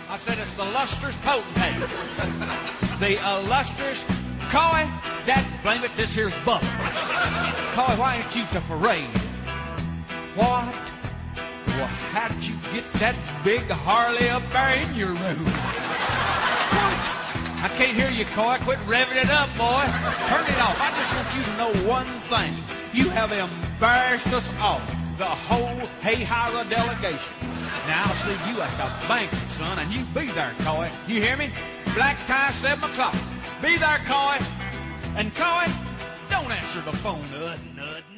I said it's the lustrous potentate. The illustrious Coy, that blame it, this here's Buck. Coy, why ain't you to parade? What? Well, how did you get that big Harley up there in your room? What? I can't hear you, Coy. Quit revving it up, boy. Turn it off. I just want you to know one thing. You have embarrassed us all, the whole Hayhira delegation. Now I'll see you at the banquet, son, and you be there, Coy. You hear me? Black tie, 7 o'clock. Be there, Coy. And Coy, don't answer the phone, Nut.